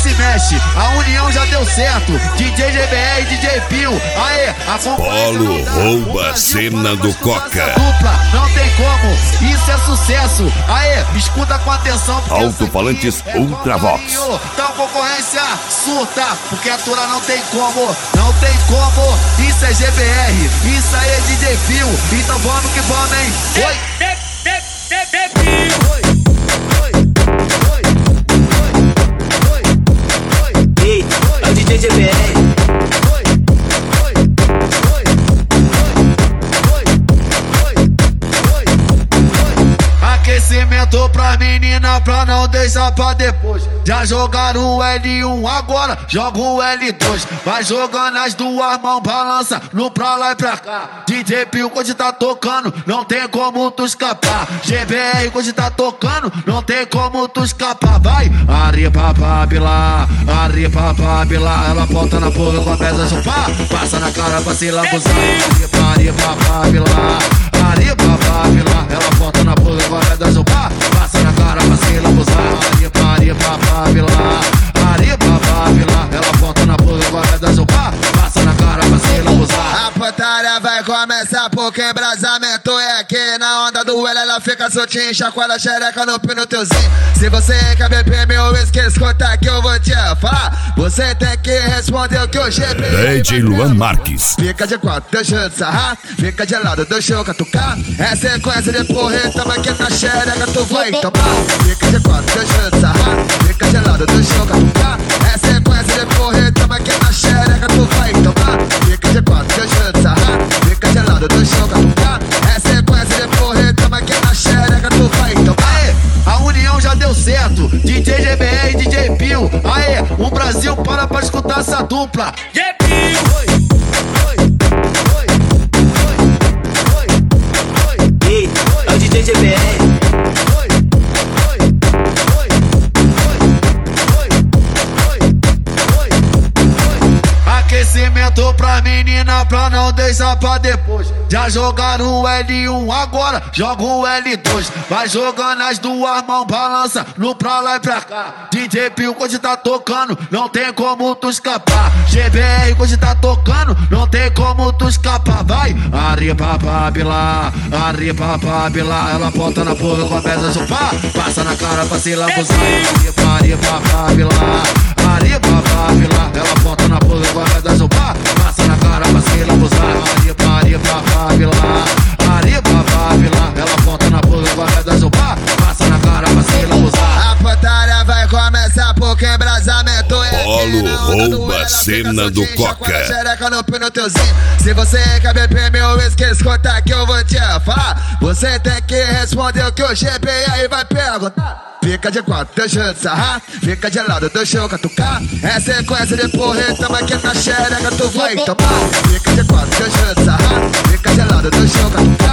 se mexe, a união já deu certo. DJ GBR e DJ Pio, aê, a Polo rouba a cena do Coca. Dupla, não tem como, isso é sucesso. Aê, escuta com atenção. Alto-falantes Ultravox. Então concorrência surta, porque a tura não tem como, não tem como. Isso é GBR, isso aí é DJ Pio. Então vamos que vamos, hein? Oi! Ei, é o DJ GBR. Aquecimento pra menina, pra não deixar pra depois. Já jogaram o L1, agora joga o L2. Vai jogando as duas mãos, balança no pra lá e pra cá. DJ Pio quando tá tocando, não tem como tu escapar. GBR quando tá tocando, não tem como tu escapar. Vai, aripapapila, aripapapila. Ela volta na porra, começa a chupar. Passa na cara pra se lambuzar. Aripapapila, aripapapila. Ela volta na porra, começa a chupar. Passa na cara pra se lambuzar. Aripapapila, aripapapila. Ela volta na porra, começa a chupar. Passa na cara pra se lambuzar. A putaria vai começar porque embrasamento é aqui. Na onda do L ela fica soltinha, chacoalha a xereca no pino teuzinho. Se você quer beber meu whisky, escuta que eu vou te falar. Você tem que responder o que o GP. DJ Luan Marques. Fica de quatro, deixa eu te sarrar. Fica de lado, deixa eu catucar. É sequência de porreta, mas que na xereca tu vai tomar. Fica de quatro, deixa eu te sarrar. Fica de lado, deixa eu catucar. É sequência de porreta, mas que na xereca tu vai tomar. Fica de quatro, deixa eu te sarrar. Fica de lado, deixa eu catucar. É sequência de porreta, mas que na xereca tu vai tomar. Aê, a união já deu certo. DJ GBR e DJ Pio. Aê, o Brasil para pra escutar essa dupla. Ei, é o DJ GBR. Aquecimento pra menina, pra não deixar pra depois. Já jogaram o L1, agora joga o L2. Vai jogando as duas mãos, balança no pra lá e pra cá. DJ Pio quando tá tocando, não tem como tu escapar. GBR quando tá tocando, não tem como tu escapar. Vai, aripapapila, aripapapila. Ela volta na porra, começa a chupar. Passa na cara pra se lambuzar. Aripapapila, aripapapila. Ela volta na porra, começa a chupar. Passa na cara pra se lambuzar. Aripapapila, aripapapila. Ela volta na porra, começa a chupar. Passa na cara pra se lambuzar. A putaria vai começar porque embrasamento é Polo rouba a cena do Coca. Xereca no pino teuzinho. Se você quer beber meu whisky, escuta que eu vou te falar. Você tem que responder o que o GBR vai perguntar. Fica de quatro, deixa eu te sarrar. Fica de lado, deixa eu catucar. É sequência de porreta, mas que na xereca tu vai tomar. Fica de quatro, deixa eu te sarrar. Fica de lado, deixa eu catucar.